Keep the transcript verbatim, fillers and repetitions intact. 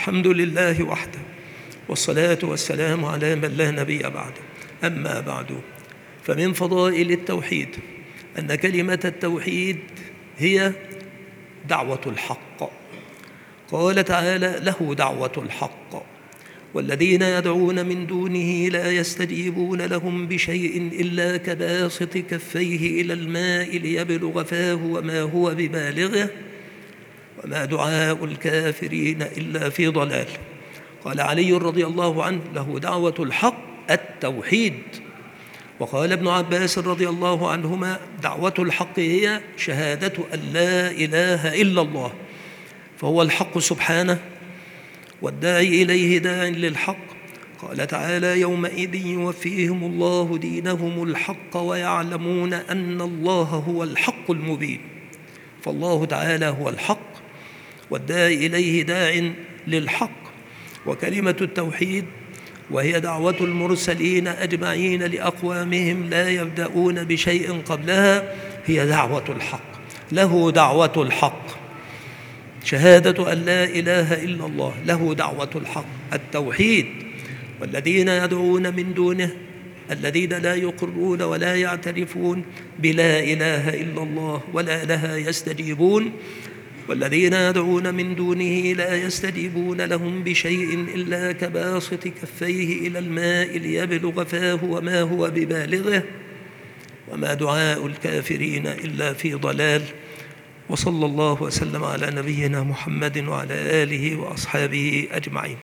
الحمد لله وحده، والصلاة والسلام على من لا نبي بعده. أما بعد، فمن فضائل التوحيد أن كلمة التوحيد هي دعوة الحق. قال تعالى: له دعوة الحق والذين يدعون من دونه لا يستجيبون لهم بشيء إلا كباسط كفيه إلى الماء ليبلغ فاه وما هو ببالغه وما دعاء الكافرين إلا في ضلال. قال علي رضي الله عنه: له دعوة الحق التوحيد. وقال ابن عباس رضي الله عنهما: دعوة الحق هي شهادة أن لا إله إلا الله، فهو الحق سبحانه، والداعي إليه داع للحق. قال تعالى: يومئذ يوفيهم الله دينهم الحق ويعلمون أن الله هو الحق المبين. فالله تعالى هو الحق، والداعي إليه داع للحق. وكلمة التوحيد وهي دعوة المرسلين أجمعين لأقوامهم لا يبدأون بشيء قبلها هي دعوة الحق. له دعوة الحق، شهادة أن لا إله إلا الله، له دعوة الحق التوحيد. والذين يدعون من دونه الذين لا يقرون ولا يعترفون بلا إله إلا الله ولا لها يستجيبون. والذين يدعون من دونه لا يستجيبون لهم بشيء إلا كباسط كفيه إلى الماء ليبلغ فاه وما هو ببالغه وما دعاء الكافرين إلا في ضلال. وصلى الله وسلم على نبينا محمد وعلى آله وأصحابه أجمعين.